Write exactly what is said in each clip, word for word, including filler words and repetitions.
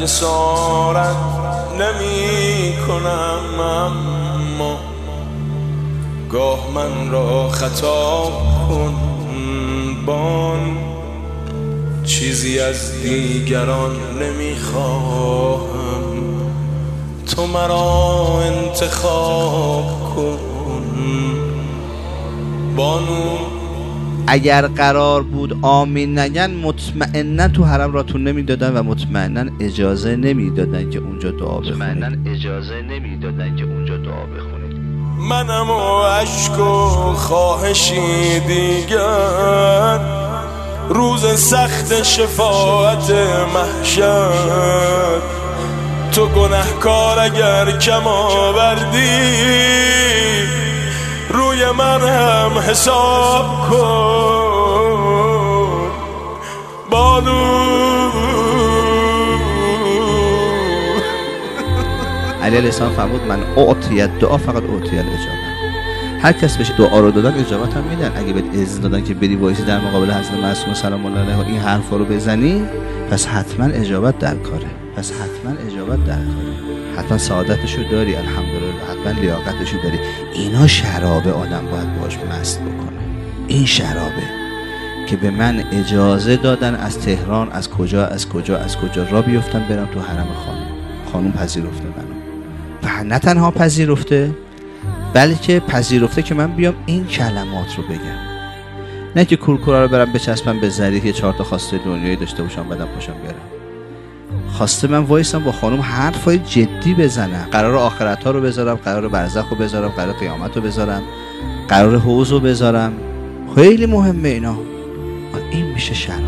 جسارت نمی کنم، اما گاه من را خطا کن بان، چیزی از دیگران نمیخواهم، تو مرا انتخاب کن بانو. اگر قرار بود آمین نگن مطمئنا تو حرم راتون نمیدادن و مطمئنا اجازه نمیدادن که اونجا دعا بخونید. مطمئنا اجازه نمیدادن که اونجا دعا بخونید. منم و عشق و خواهشی دیگر، روز سخت شفاعت محشر، تو گنهکار اگر کم آوردی روی من هم حساب کن بانو. علی علیه السلام فرمود من اعطیت دعا فقط اعطیت اجابت. هر کس بهش دعا رو دادن اجابت هم میدن. اگه بهت اذن دادن که بری وایسی در مقابل حضرت معصومه سلام الله علیها این حرفا رو بزنی، پس حتما اجابت در کاره، پس حتما اجابت در کاره، حتما سعادتشو داری، الحمدلله، حتما لیاقتشو داری. اینا شرابه آدم باید باش مست بکنه. این شرابه که به من اجازه دادن از تهران، از کجا از کجا از کجا را بیفتم برم تو حرم خانم. خانم پذیرفته منو و نه تنها پذیرفته بلکه پذیرفته که من بیام این کلمات رو بگم، نه که کورکورا رو برم بچسبم به ظریف یه چهار تا خواسته دنیایی داشته باشم بعدم پاشم برم. خواسته من وایسم با خانم حرفای جدی بزنم، قرار آخرت ها رو بذارم، قرار برزخ رو بذارم، قرار قیامت رو بذارم، قرار حوض رو بذارم. خیلی مهمه اینا. این میشه شراب.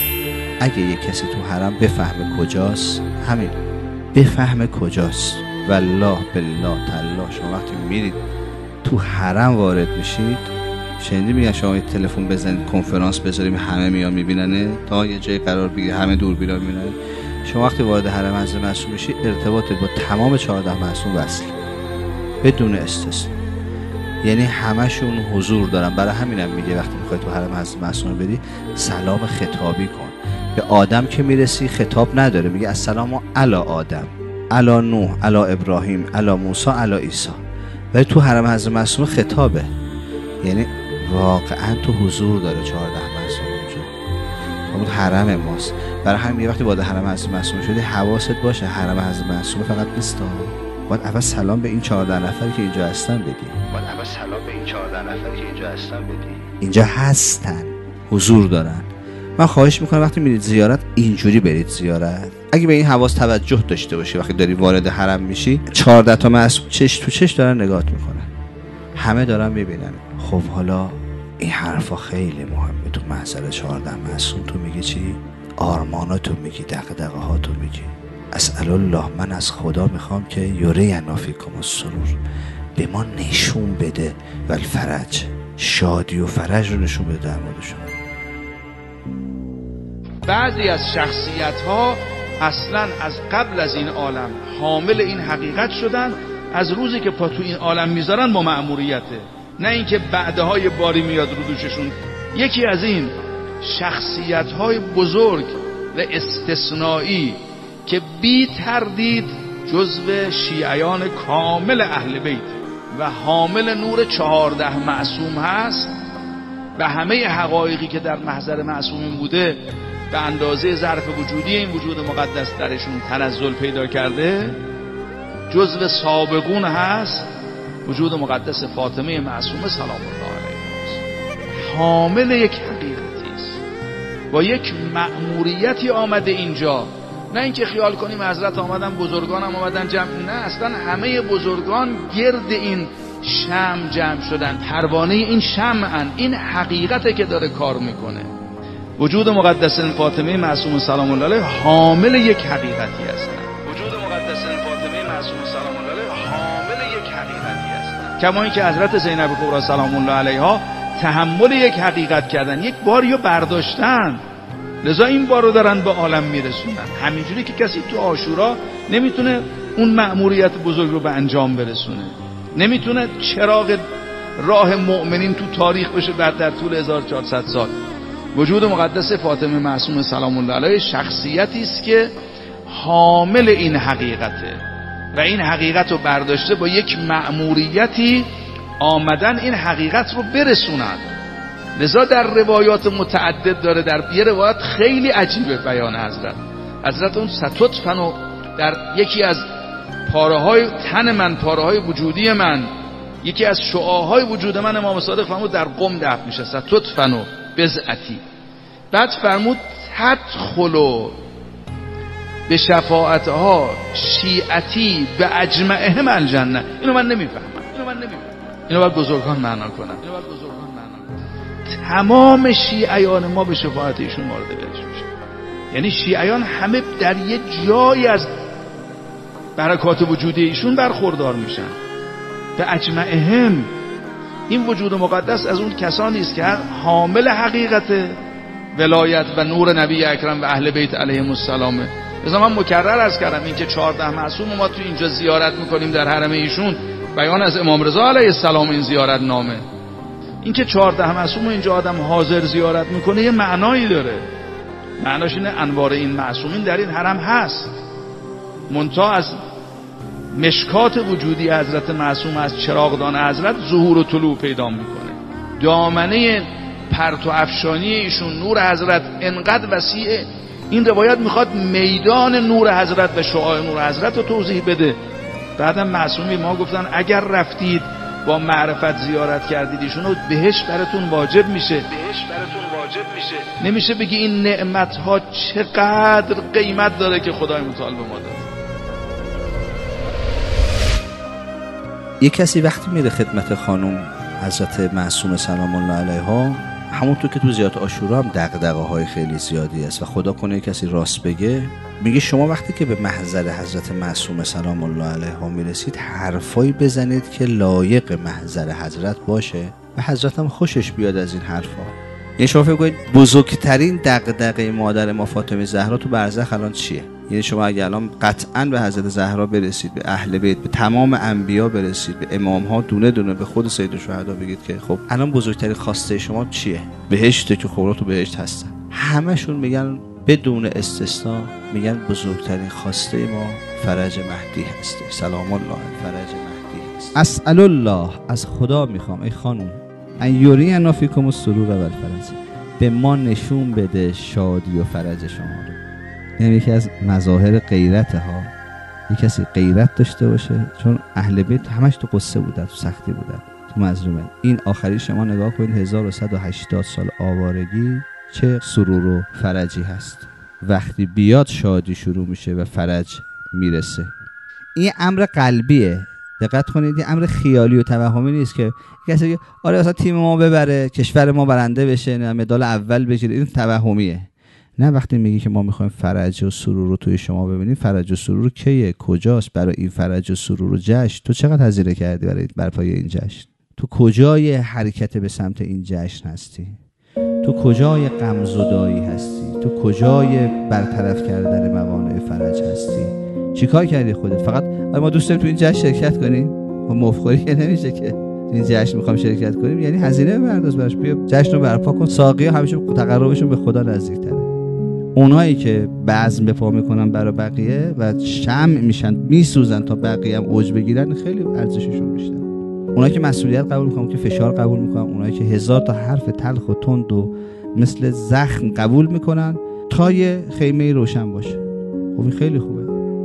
اگه یه کسی تو حرم بفهمه کجاست، همین بفهمه کجاست، والله بالله تالله شما وقتی میرید تو حرم وارد میشید، شنیدی میگن شما یه تلفن بزنید کنفرانس بذاریم همه میان میبیننه، تا یه جای قرار بگیره همه دوربینا میبینن. شما وقتی وارد حرم حضرت معصوم میشی ارتباطت با تمام چهارده معصوم وصل بدون استثنا، یعنی همشون حضور دارن. برای همینم میگه وقتی میخوای تو حرم حضرت معصوم بری سلام خطابی کن. به آدم که میرسی خطاب نداره، میگه السلام علی آدم، علی نوح، علی ابراهیم، علی موسی، علی عیسی. ولی تو حرم حضرت معصوم خطابه، یعنی واقعا تو حضور داره چهارده معصوم اونجا. اون حرم ماست. برای همین یه وقتی وارد حرم حضرت معصوم شدی حواست باشه حرم حضرت معصوم فقط نیست، باید اول سلام به این چهارده نفری که اینجا هستن بدی. باید اول سلام به این چهارده نفری که اینجا هستن بدی. اینجا هستن، حضور دارن. من خواهش میکنم وقتی میرید زیارت اینجوری برید زیارت. اگه به این حواس توجه داشته باشی وقتی داری وارد حرم میشی، چهارده تا معصوم چش تو چش دارن نگاهت میکنن، همه دارن میبینن. خب حالا این حرفا خیلی مهمه. تو محضر چهارده معصوم تو میگی چی؟ آرماناتو میگی، دغدغه هاتو میگی. اسأل الله، من از خدا میخوام که یرینا فیکم السرور، به ما نشون بده و الفرج، شادی و فرج رو نشون بده در مورد شما. بعضی از شخصیت ها اصلا از قبل از این عالم حامل این حقیقت شدن، از روزی که پا تو این عالم میذارن با مأموریته، نه اینکه بعدهای باری میاد رو دوششون. یکی از این شخصیت های بزرگ و استثنایی که بی تردید جزو شیعیان کامل اهل بیت و حامل نور چهارده معصوم هست و همه حقایقی که در محضر معصومین بوده به اندازه ظرف وجودی این وجود مقدس درشون تنزل پیدا کرده، جزو سابقون هست. وجود مقدس فاطمه معصومه سلام الله علیها حامل یک حقیقتی است، با یک مأموریتی آمده اینجا. نه اینکه خیال کنیم حضرت آمدن بزرگان هم آمدن جمع، نه، اصلا همه بزرگان گرد این شمع جمع شدن، پروانه این شمعن. این حقیقته که داره کار میکنه. وجود مقدس فاطمه معصومه سلام الله علیها حامل یک حقیقتی هستن. وجود مقدس فاطمه معصومه سلام الله علیها حامل یک حقیقتی هستن، کما اینکه حضرت زینب کبری سلام الله علیها تحمل یک حقیقت کردن، یک باریو برداشتن، لذا این بار رو دارن به عالم میرسونن. همینجوری که کسی تو عاشورا نمیتونه اون مأموریت بزرگ رو به انجام برسونه، نمیتونه چراغ راه مؤمنین تو تاریخ بشه بعد در طول هزار و چهارصد سال. وجود مقدس فاطمه معصومه سلام الله علیها شخصیتی است که حامل این حقیقته و این حقیقت رو برداشته با یک مأموریتی آمدن این حقیقت رو برسونن. لذا در روایات متعدد داره، در یه روایت خیلی عجیبه بیان حضرت حضرت اون ستطفن در یکی از پاره های تن من، پاره های وجودی من، یکی از شعاهای وجود من، امام صادق فرمود در قم دفن میشه، ستطفن و بزعتی. بعد فرمود تدخلو به شفاعتها شیعتی به اجمعهم الجنه. اینو من نمیفهمم، اینو من نمیفهمم، اینو باید بزرگان معنا کنن. اینو باید بزرگان معنا کنن. تمام شیعیان ما به شفاعت ایشون وارد بهشت میشه. یعنی شیعیان همه در یه جایی از برکات وجودی ایشون برخوردار میشن. به اجمعهم، این وجود مقدس از اون کسانی است که حامل حقیقت ولایت و نور نبی اکرم و اهل بیت علیهم السلام. مثلا من مکرر عرض کردم این که چهارده معصوم ما تو اینجا زیارت میکنیم در حرم ایشون، بیان از امام رضا علیه السلام این زیارت نامه. این که چهارده معصوم اینجا آدم حاضر زیارت میکنه یه معنایی داره. معناش اینه انوار این معصومین در این حرم هست. منتها از مشکات وجودی حضرت معصوم، از چراغدان حضرت ظهور و طلوع پیدا میکنه. دامنه پرت و افشانی ایشون، نور حضرت انقدر وسیعه. این روایت میخواد میدان نور حضرت و شعاع نور حضرت رو توضیح بده. بعدم معصومی ما گفتن اگر رفتید با معرفت زیارت کردید ایشونو، بهشت براتون واجب میشه. بهشت براتون واجب میشه. نمیشه بگی این نعمت ها چقدر قیمت داره که خدای متعال به ما داد. یک کسی وقتی میره خدمت خانم حضرت معصومه سلام الله علیها، همونطور که تو زیارت عاشورا هم دغدغه‌های خیلی زیادی است و خدا کنه کسی راست بگه، میگه شما وقتی که به محضر حضرت معصومه سلام الله علیها میرسید حرفایی بزنید که لایق محضر حضرت باشه و حضرت هم خوشش بیاد از این حرفا. یعنی شما فکر کنید بزرگترین دغدغه مادر ما فاطمه زهرا تو برزخ الان چیه؟ یعنی شما اگه الان قطعاً به حضرت زهرا برسید، به اهل بیت، به تمام انبیا برسید، به امام ها دونه دونه، به خود سید الشهدا بگید که خب الان بزرگترین خواسته شما چیه؟ بهشته که خورات و بهشت هستن. همشون میگن بدون استثنا، میگن بزرگترین خواسته ما فرج مهدی هستی. سلام الله فرج مهدی هست. اسأل الله، از خدا میخوام ای خانم، ان یرینا فیکم السرور و الفرج، به ما نشون بده شادی و فرج شما رو. یعنی یکی از مظاهر غیرت ها، یک کسی غیرت داشته باشه، چون اهل بیت همش تو قصه بودن، تو سختی بودن، تو مظلومه. این آخری شما نگاه کنید هزار و صد و هشتاد سال آوارگی چه سرور و فرجی هست. وقتی بیاد شادی شروع میشه و فرج میرسه. این امر قلبیه، دقت کنید، این امر خیالی و توهمی نیست که کسی بگه آره اصلا تیم ما ببره، کشور ما برنده بشه، نه مدال اول بگیره. این توهمیه. نه، وقتی میگی که ما میخوایم فرج و سرور رو توی شما ببینیم، فرج و سرور کیه؟ کجاست؟ برای این فرج و سرور و جشن تو چقدر هزینه کردی برای برپای این جشن؟ تو کجای حرکت به سمت این جشن هستی؟ تو کجای غم زدایی هستی؟ تو کجای برطرف کردن موانع فرج هستی؟ چیکار کردی خودت؟ فقط ما دوست داریم تو این جشن شرکت کنیم، ما مفخوری که نمیشه که تو این جشن میخوام شرکت کنیم. یعنی هزینه برداز براش، بیا جشن رو برپا کن. ساقی‌ها همیشه تقربشون به خدا نزدیک‌تره. اونایی که بزم به پا میکنن برای بقیه و شمع میشن میسوزن تا بقیه هم اوج بگیرن، خیلی ارزششون بیشتر. اونایی که مسئولیت قبول میکنن، که فشار قبول میکنن، اونایی که هزار تا حرف تلخ و تند و مثل زخم قبول میکنن تا یه خیمه روشن باشه. خب این خیلی خوبه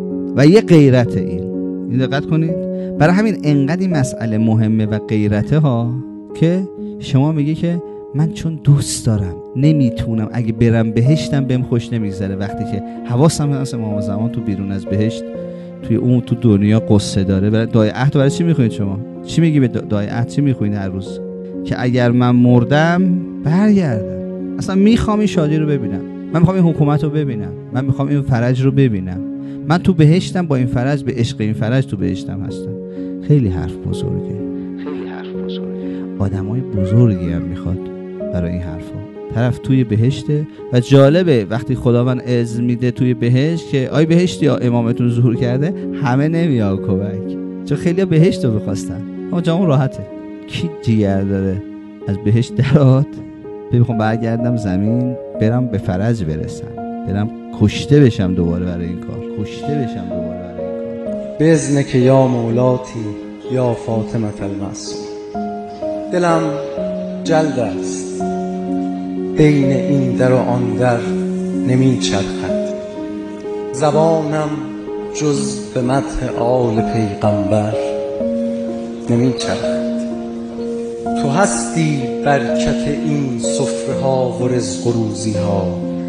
و یه غیرت. این این دقت کنید، برای همین انقدر این مسئله مهمه و غیرته ها که شما میگی که من چون دوست دارم نمیتونم، اگه برم بهشتم بهم خوش نمیگذره. وقتی که حواسم هست امام زمان تو بیرون از بهشت، توی اون تو دنیا قصه داره. برای دعای عهد برای چی میخونید شما؟ چی میگی به دعای عهد؟ چی میخونید هر روز؟ که اگر من مردم برگردم. اصلا میخوام این شادی رو ببینم، من میخوام این حکومت رو ببینم، من میخوام این فرج رو ببینم، من تو بهشتم با این فرج، به عشق این فرج تو بهشتم هستم. خیلی حرف بزرگه، خیلی حرف بزرگه. آدمای بزرگی هم میخواد برای این حرفا. طرف توی بهشته و جالبه وقتی خداوند اذن میده توی بهشت که آی بهشتی ها امامتون ظهور کرده، همه نمیاد کمک، چون خیلی بهشت رو بخواستن. اما جامون راحته. کی جیگر داره از بهشت درات بخوام برگردم زمین برم به فرج برسم؟ دلم کشته بشم دوباره برای این کار، کشته بشم دوباره برای این کار. بزنک یا مولاتی یا فاطمه المعصوم. دلم جلد است بین این در و آن در نمی چرخد، زبانم جز به مدح آل پیغمبر نمی چرخد. تو هستی برکت این سفره ها و رزق و روزی ها،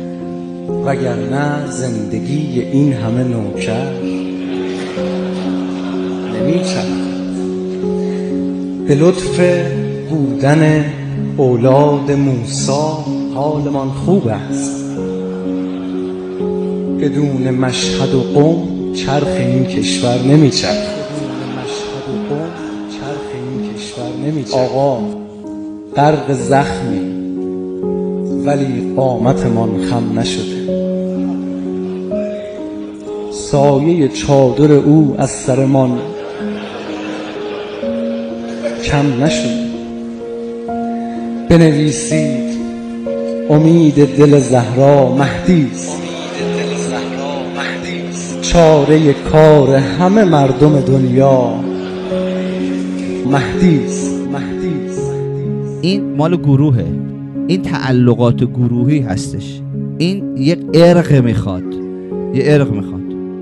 وگرنه زندگی این همه نوکر نمی چرخد. به لطف بودن اولاد موسی حالمان خوب است، بدون مشهد و قوم چرخ این کشور نمی چرخد. بدون مشهد و قوم چرخ این کشور نمی چرخد. آقا غرق زخمی ولی قامتمان خم نشده، سایه چادر او از سرمان کم نشده. بنویسید امید دل زهرا مهدی است، چاره کار همه مردم دنیا مهدی است. مهدی است. این مال گروهه، این تعلقات گروهی هستش. این یک ارق میخواد، یه ارق میخواد،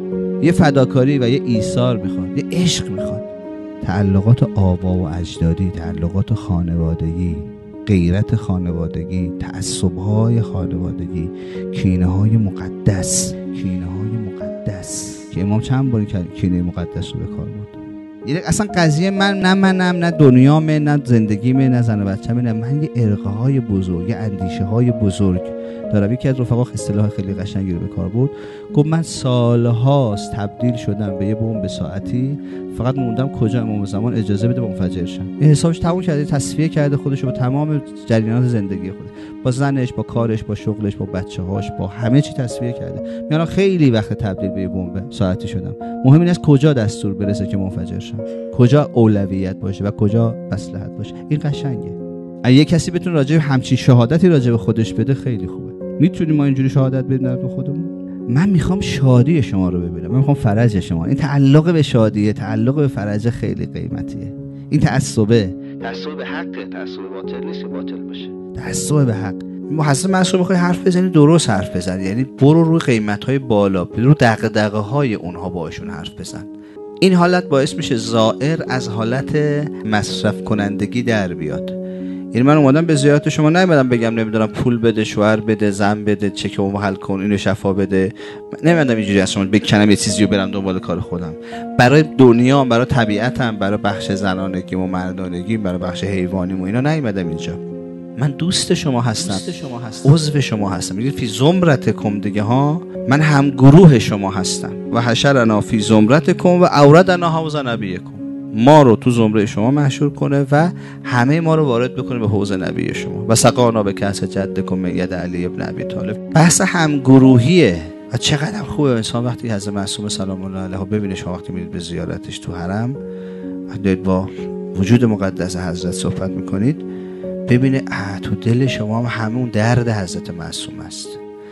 یه فداکاری و یه ایثار میخواد، یه عشق میخواد. تعلقات آبا و اجدادی، تعلقات خانوادگی، غیرت خانوادگی، تعصب‌های خانوادگی، کینه‌های مقدس، کینه‌های مقدس که امام چند باری کینه مقدس رو به کار برد. یعنی اصلا قضیه من نه منم، نه دنیامه، نه زندگیمه، نه زن و بچه‌مه، نه من. یه ارقه‌های بزرگ، یه اندیشه‌های بزرگ دارم. یکی از رفقا اصطلاح خیلی قشنگی رو به کار برد، گفت من سالهاست تبدیل شدم به یه بمب ساعتی، فقط موندم کجا امام زمان اجازه بده منفجر شم. این حسابش تموم کرده، تصفیه کرده خودش رو با تمام جریانات زندگی خودش، با زنش، با کارش، با شغلش، با بچه‌هاش، با همه چی تصفیه کرده. میگم خیلی وقت تبدیل به یه بمب ساعتی شدم. مهم این است کجا دستور برسه که منفجر شم، کجا اولویت باشه و کجا مصلحت باشه. این قشنگه. اگه یه کسی بتونه راجع به همچین شهادتی راجع به خودش بده خیلی خوبه. میتونیم ما اینجوری شهادت بدیم به خودمون؟ من میخوام شادی شما رو ببینم، من میخوام فرج شما. این تعلق به شادیه، تعلق به فرج خیلی قیمتیه. این تعصبه، تعصب به حقه، تعصب باطل نیست که باطل باشه. تعصب به حق. محسن منصور میخوای حرف بزنی درست حرف بزن، یعنی برو روی قیمت‌های بالا، برو دغدغه‌های اونها باشون حرف بزن. این حالت باعث میشه زائر از حالت مصرف کنندگی در بیاد. یعنی من اومدم به زیارت شما، نمیدونم بگم نمیدونم پول بده، شوهر بده، زن بده، چک اون حل کن، اینو شفا بده. نمیدونم اینجوری از شما بکنم یه چیزی رو برم دنبال کار خودم. برای دنیا، برای طبیعتم، برای بخش زنانگی و مردانگی، برای بخش حیوانی و اینا نیومدم اینجا. من دوست شما هستم، دوست شما هستم، عضو شما هستم. میگید فی زمرتکم دیگه ها، من هم گروه شما هستم. و حشرنا فی زمرتکم و اوردنا حوض نبیکم، ما رو تو زمره شما محشور کنه و همه ما رو وارد بکنه به حوض نبی شما. و سقانا به کأس جدکم من ید علی ابن ابی طالب. بحث همگروهیه. و چقدر خوبه انسان وقتی حضرت معصوم سلام الله علیه ببینه. شما وقتی میرید به زیارتش تو حرم و دارید با وجود مقدس حضرت صحبت میکنید، ببینه تو دل شما هم همون درد حضرت معصوم است.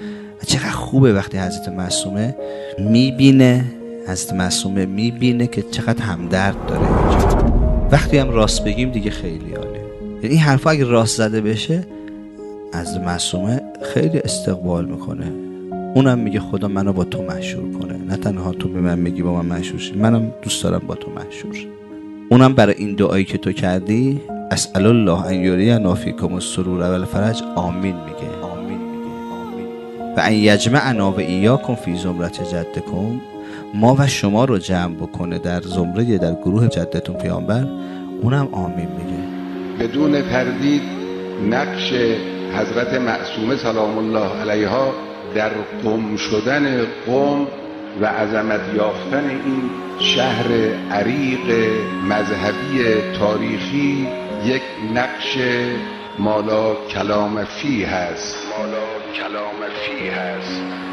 و چقدر خوبه وقتی حضرت معصومه میبینه، حضرت معصومه میبینه که چقدر همدرد داره اینجا. وقتی هم راست بگیم دیگه خیلی عالیه. یعنی این حرفا اگه راست زده بشه، حضرت معصومه خیلی استقبال میکنه. اونم میگه خدا منو با تو محشور کنه، نه تنها تو به من میگی با من محشور شی، منم دوست دارم با تو محشور. اونم برای این دعایی که تو کردی، اسأل الله ان یرینا فیکم السرور و الفرج، آمین میگه، آمین میگه، آمین. و ان یجمعنا و ایاکم فی زمرة جدکم، ما و شما رو جمع بکنه در زمره، در گروه جدتون پیامبر، اونم آمین میگه. بدون تردید نقش حضرت معصومه سلام الله علیها در قم شدن قم و عظمت یافتن این شهر عریق مذهبی تاریخی یک نقش مالا کلام فیه هست، مالا کلام فیه هست.